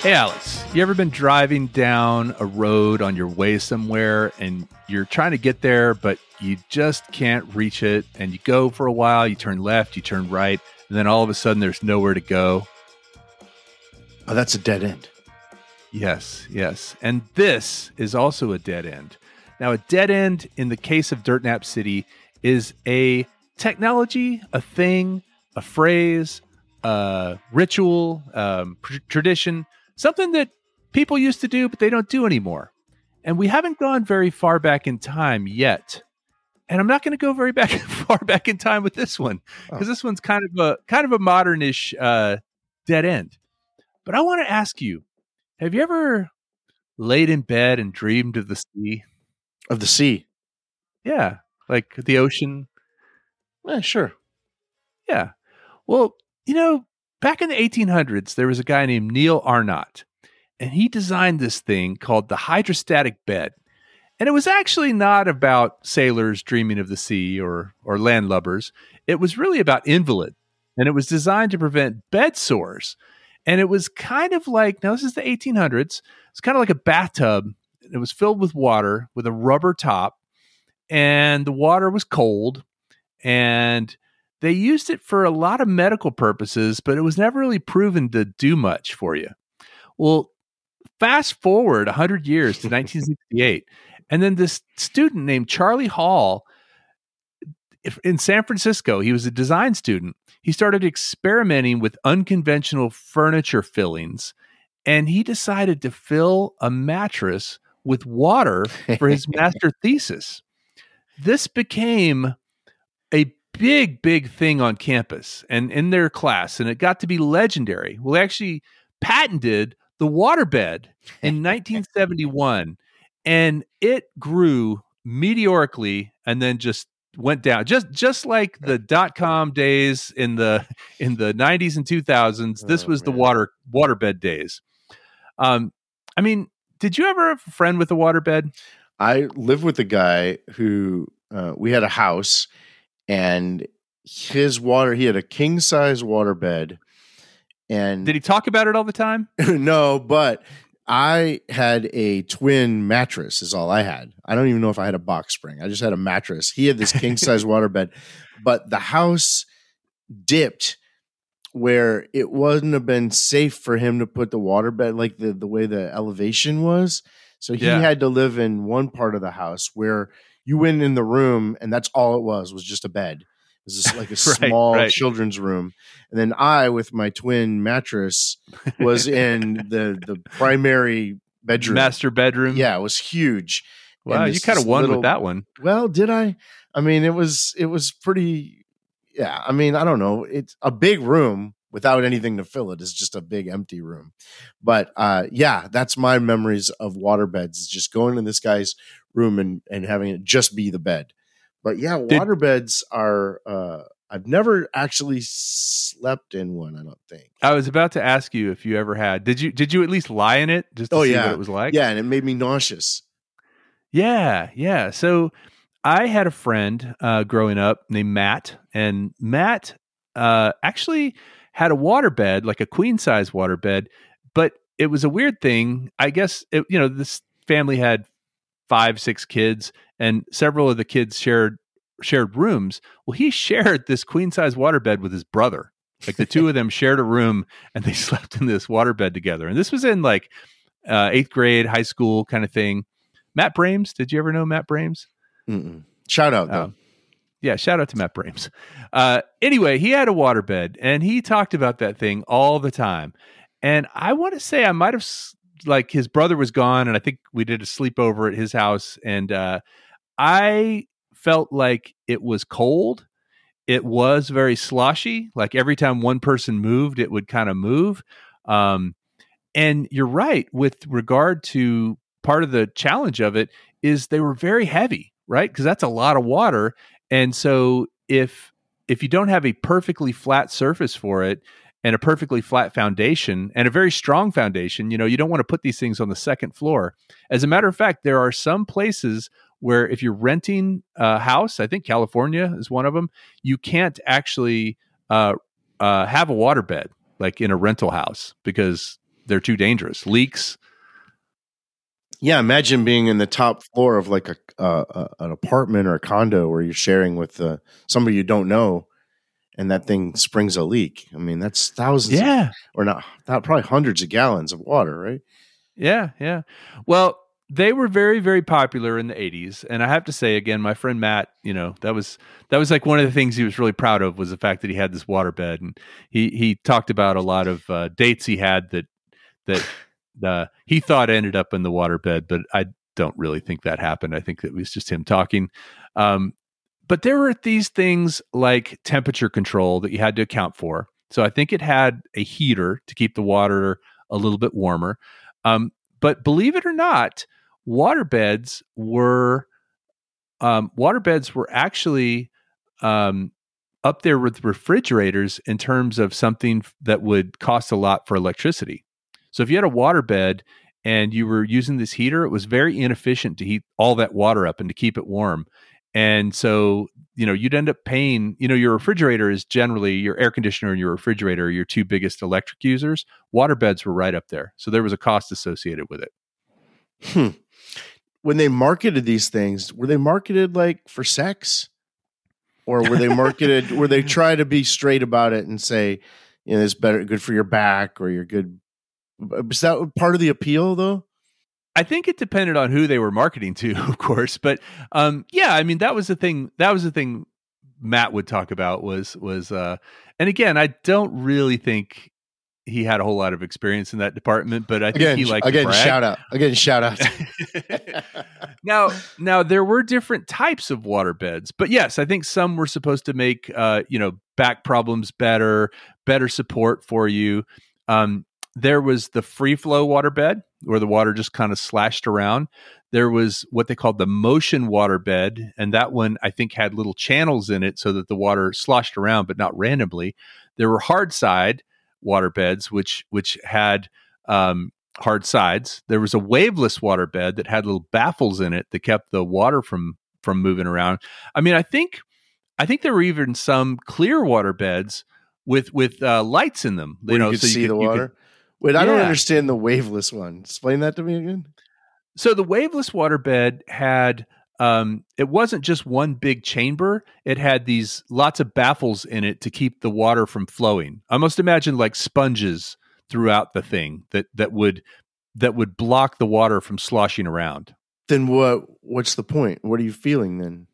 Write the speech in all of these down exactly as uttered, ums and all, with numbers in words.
Hey, Alex, you ever been driving down a road on your way somewhere and you're trying to get there, but you just can't reach it, and you go for a while, you turn left, you turn right, and then all of a sudden there's nowhere to go? Oh, that's a dead end. Yes, yes. And this is also a dead end. Now, a dead end in the case of Dirt Nap City is a technology, a thing, a phrase, a ritual, um, pr- tradition, something that people used to do, but they don't do anymore. And we haven't gone very far back in time yet. And I'm not going to go very back far back in time with this one, because oh. this one's kind of a kind of a modernish uh, dead end. But I want to ask you, have you ever laid in bed and dreamed of the sea? Of the sea? Yeah, like the ocean. Yeah, sure. Yeah. Well, you know, back in the eighteen hundreds, there was a guy named Neil Arnott, and he designed this thing called the hydrostatic bed. And it was actually not about sailors dreaming of the sea or or landlubbers. It was really about invalids, and it was designed to prevent bed sores. And it was kind of like, now this is the eighteen hundreds, it's kind of like a bathtub. It was filled with water with a rubber top, and the water was cold, and they used it for a lot of medical purposes, but it was never really proven to do much for you. Well, fast forward one hundred years to nineteen sixty-eight, and then this student named Charlie Hall in San Francisco, he was a design student. He started experimenting with unconventional furniture fillings, and he decided to fill a mattress with water for his master thesis. This became a big, big thing on campus and in their class, and it got to be legendary. Well, they actually patented the waterbed in nineteen seventy-one, and it grew meteorically and then just went down, just just like the dot-com days in the in the nineties and two thousands. This was oh, the water waterbed days. Um, I mean, did you ever have a friend with a waterbed? I lived with a guy who uh, we had a house, and his water, he had a king size waterbed. And did he talk about it all the time? No, but I had a twin mattress is all I had. I don't even know if I had a box spring. I just had a mattress. He had this king size waterbed, but the house dipped where it wouldn't have been safe for him to put the waterbed, like the, the way the elevation was. So he yeah. had to live in one part of the house where you went in the room and that's all it was, was just a bed. It was just like a right, small right. children's room. And then I, with my twin mattress, was in the, the primary bedroom. Master bedroom. Yeah, it was huge. Wow, you kind of won little, with that one. Well, did I? I mean, it was it was pretty, yeah. I mean, I don't know. It's a big room without anything to fill it is just a big empty room. But uh, yeah, that's my memories of waterbeds, is just going in this guy's room and, and having it just be the bed. But yeah, Did, waterbeds are, uh, I've never actually slept in one, I don't think. I was about to ask you if you ever had. Did you Did you at least lie in it just to oh, see yeah. what it was like? Yeah, and it made me nauseous. Yeah, yeah. So I had a friend uh, growing up named Matt, and Matt uh, actually had a waterbed, like a queen-size waterbed, but it was a weird thing. I guess, it, you know, this family had five, six kids, and several of the kids shared shared rooms. Well, he shared this queen size waterbed with his brother. Like the two of them shared a room, and they slept in this waterbed together. And this was in like uh, eighth grade, high school kind of thing. Matt Brames, did you ever know Matt Brames? Mm-mm. Shout out though. Um, yeah, shout out to Matt Brames. Uh, anyway, he had a waterbed, and he talked about that thing all the time. And I want to say I might have. Like his brother was gone, and I think we did a sleepover at his house, and uh, I felt like it was cold. It was very sloshy. Like every time one person moved, it would kind of move. Um, and you're right with regard to part of the challenge of it is they were very heavy, right? Because that's a lot of water, and so if if you don't have a perfectly flat surface for it, and a perfectly flat foundation and a very strong foundation, you know, you don't want to put these things on the second floor. As a matter of fact, there are some places where if you're renting a house, I think California is one of them, you can't actually uh, uh, have a waterbed like in a rental house because they're too dangerous. Leaks. Yeah, imagine being in the top floor of like a, uh, a an apartment or a condo where you're sharing with uh, somebody you don't know, and that thing springs a leak. I mean, that's thousands, Yeah, of, or not, not probably hundreds of gallons of water, right? yeah, yeah. Well, they were very, very popular in the eighties, and I have to say again, my friend Matt, you know, that was that was like one of the things he was really proud of was the fact that he had this waterbed, and he he talked about a lot of uh, dates he had that that. Uh, he thought ended up in the waterbed, but I don't really think that happened. I think it was just him talking. Um, but there were these things like temperature control that you had to account for. So I think it had a heater to keep the water a little bit warmer. Um, but believe it or not, waterbeds were um, waterbeds were actually um, up there with refrigerators in terms of something that would cost a lot for electricity. So if you had a waterbed and you were using this heater, it was very inefficient to heat all that water up and to keep it warm. And so, you know, you'd end up paying, you know, your refrigerator is generally your air conditioner and your refrigerator are your two biggest electric users. Waterbeds were right up there. So there was a cost associated with it. Hmm. When they marketed these things, were they marketed like for sex? Or were they marketed, were they try to be straight about it and say, you know, it's better, good for your back or you're good? Was that part of the appeal, though? I think it depended on who they were marketing to, of course. But um, yeah, I mean, that was the thing. That was the thing Matt would talk about was was. Uh, and again, I don't really think he had a whole lot of experience in that department, but I think again, he liked again to brag. shout out again shout out. now, now there were different types of water beds, but yes, I think some were supposed to make uh, you know back problems better, better support for you. Um, There was the free flow waterbed where the water just kind of slashed around. There was what they called the motion waterbed, and that one I think had little channels in it so that the water sloshed around, but not randomly. There were hard side waterbeds, which which had um, hard sides. There was a waveless waterbed that had little baffles in it that kept the water from from moving around. I mean, I think I think there were even some clear waterbeds with with uh, lights in them. Where you know, you could so see you could, the you water. could, Wait, I don't Yeah. understand the waveless one. Explain that to me again. So the waveless waterbed had um, it wasn't just one big chamber. It had these lots of baffles in it to keep the water from flowing. I must imagine like sponges throughout the thing that that would that would block the water from sloshing around. Then what? What's the point? What are you feeling then?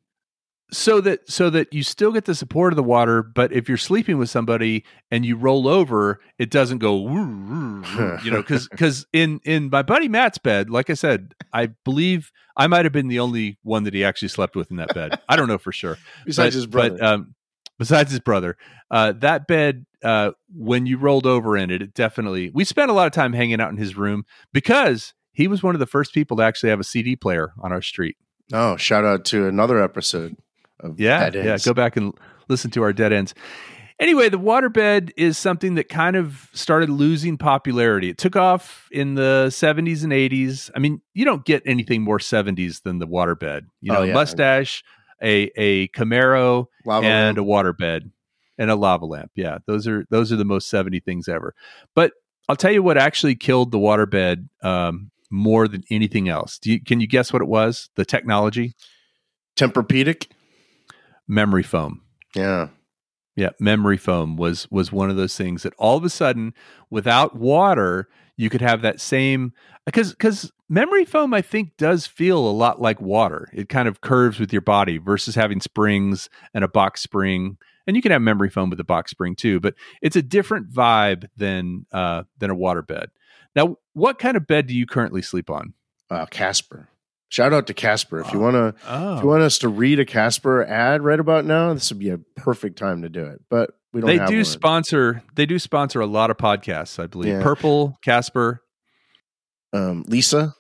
So that so that you still get the support of the water, but if you're sleeping with somebody and you roll over, it doesn't go, woo, woo, woo, you know, because because in in my buddy Matt's bed, like I said, I believe I might have been the only one that he actually slept with in that bed. I don't know for sure. Besides but, his brother. But, um, besides his brother, uh, that bed, uh, when you rolled over in it, it definitely. We spent a lot of time hanging out in his room because he was one of the first people to actually have a C D player on our street. Oh, shout out to another episode. Of Yeah, Dead yeah. Ends. Go back and listen to our Dead Ends. Anyway, the waterbed is something that kind of started losing popularity. It took off in the seventies and eighties. I mean, you don't get anything more seventies than the waterbed. You know, Oh, yeah. mustache, a a Camaro, Lava and lamp. a waterbed, and a lava lamp. Yeah, those are those are the most seventy things ever. But I'll tell you what actually killed the waterbed um, more than anything else. Do you, can you guess what it was? The technology? Tempur-Pedic. Memory foam. Yeah. Yeah, memory foam was was one of those things that all of a sudden, without water, you could have that same because because memory foam I think does feel a lot like water. It kind of curves with your body versus having springs and a box spring. And you can have memory foam with a box spring too, but it's a different vibe than uh, than a water bed. Now, what kind of bed do you currently sleep on? Uh, Casper. Shout out to Casper. If you want to, Oh. if you want us to read a Casper ad right about now, this would be a perfect time to do it. But we don't. They have do one. sponsor. They do sponsor a lot of podcasts, I believe. Yeah. Purple, Casper, Um, Lisa.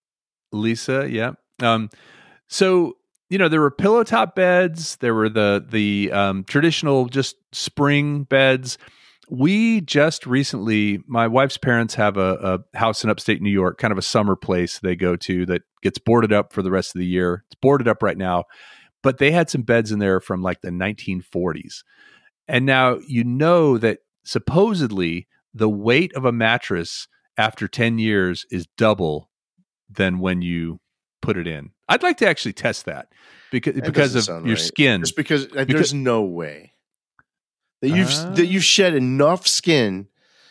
Lisa, yeah. Um, so you know there were pillow top beds. There were the the um, traditional just spring beds. We just recently, my wife's parents have a, a house in upstate New York, kind of a summer place they go to that gets boarded up for the rest of the year. It's boarded up right now, but they had some beds in there from like the nineteen forties. And now you know that supposedly the weight of a mattress after ten years is double than when you put it in. I'd like to actually test that because That because doesn't of sound your right. skin. Just because, uh, Because- there's no way that you've Uh, that you've shed enough skin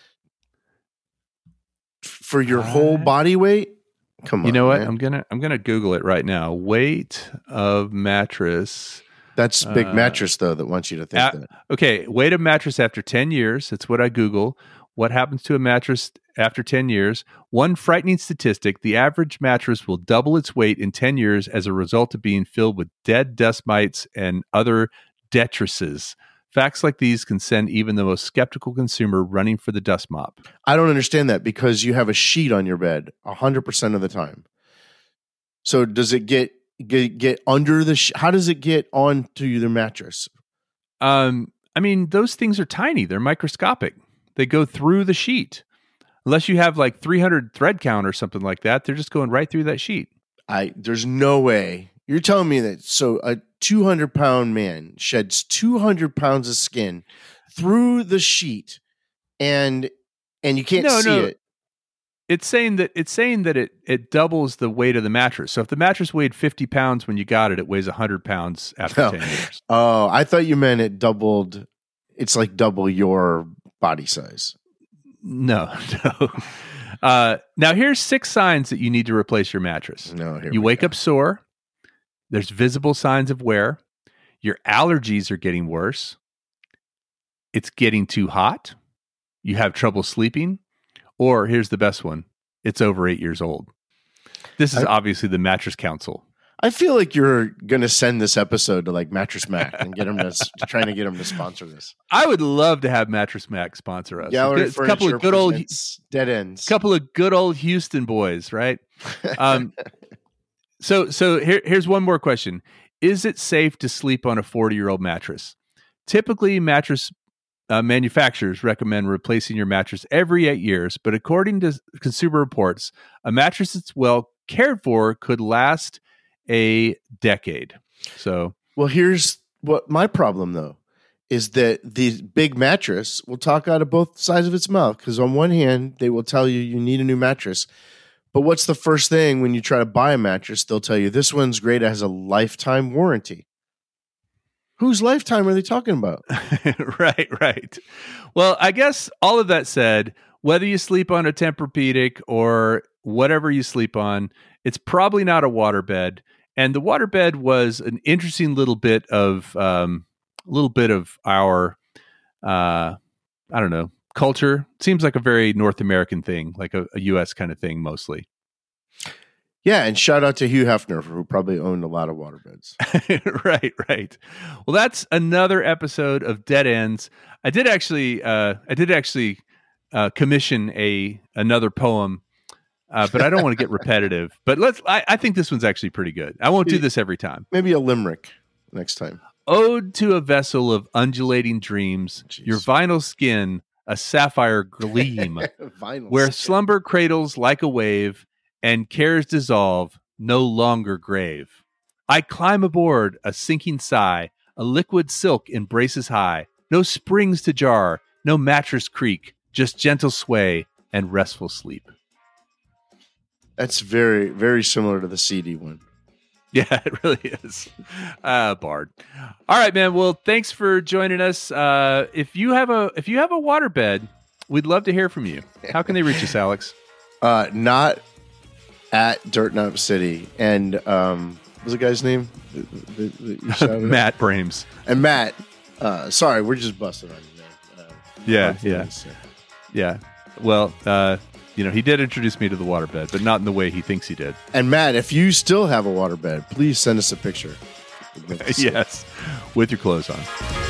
f- for your whole Uh, body weight. Come on, You know what? man. I'm gonna I'm gonna Google it right now. Weight of mattress. That's Big uh, Mattress though that wants you to think Uh, that. Okay, weight of mattress after ten years. That's what I Google. What happens to a mattress after ten years? One frightening statistic: the average mattress will double its weight in ten years as a result of being filled with dead dust mites and other detritus. Facts like these can send even the most skeptical consumer running for the dust mop. I don't understand that because you have a sheet on your bed a hundred percent of the time. So does it get get get under the? Sh- How does it get onto the mattress? Um, I mean, those things are tiny. They're microscopic. They go through the sheet. Unless you have like three hundred thread count or something like that, they're just going right through that sheet. I there's no way you're telling me that. So a two hundred pound man sheds two hundred pounds of skin through the sheet, and and you can't No, see no. it. It's saying that it's saying that it it doubles the weight of the mattress. So if the mattress weighed fifty pounds when you got it, it weighs one hundred pounds after Oh. ten years. Oh, I thought you meant it doubled. It's like double your body size. No, no. Uh, now here's six signs that you need to replace your mattress. No, here You we wake go. up sore. There's visible signs of wear. Your allergies are getting worse. It's getting too hot. You have trouble sleeping. Or here's the best one. It's over eight years old. This is I- obviously the Mattress Council. I feel like you're going to send this episode to like Mattress Mac and get them to trying to get them to sponsor this. I would love to have Mattress Mac sponsor us. Gallery It's a couple Furniture of good old, presents Dead Ends. couple of good old Houston boys, right? Um, so, so here, here's one more question: is it safe to sleep on a forty-year-old mattress? Typically, mattress uh, manufacturers recommend replacing your mattress every eight years, but according to Consumer Reports, a mattress that's well cared for could last a decade. So, Well, here's what my problem though is that the big mattress will talk out of both sides of its mouth because on one hand they will tell you you need a new mattress, but what's the first thing when you try to buy a mattress? They'll tell you this one's great, it has a lifetime warranty. Whose lifetime are they talking about? right, right. Well, I guess all of that said, whether you sleep on a Tempur-Pedic or whatever you sleep on, it's probably not a waterbed. And the waterbed was an interesting little bit of, um, a little bit of our, uh, I don't know, culture. Seems like a very North American thing, like a, a U S kind of thing, mostly. Yeah, and shout out to Hugh Hefner who probably owned a lot of waterbeds. right, right. Well, that's another episode of Dead Ends. I did actually, uh, I did actually uh, commission a another poem, uh, but I don't want to get repetitive. But let's. I, I think this one's actually pretty good. I won't do this every time. Maybe a limerick next time. Ode to a vessel of undulating dreams, Jeez. your vinyl skin a sapphire gleam, Vinyl where skin. slumber cradles like a wave, and cares dissolve, no longer grave. I climb aboard a sinking sigh, a liquid silk embraces high, no springs to jar, no mattress creak, just gentle sway and restful sleep. That's very, very similar to the C D one. Yeah, it really is. Uh, Bard. All right, man. Well, thanks for joining us. Uh, if you have a if you have a waterbed, we'd love to hear from you. How can they reach us, Alex? Uh, not at Dirt Nut City. And um, what was the guy's name? The- the- the- you shouted out? Matt Brames. And Matt. Uh, sorry, we're just busting on you, man. Uh, Yeah, hard yeah, feelings, yeah. yeah. Well, uh, you know, he did introduce me to the waterbed, but not in the way he thinks he did. And Matt, if you still have a waterbed, please send us a picture. Yes, with your clothes on.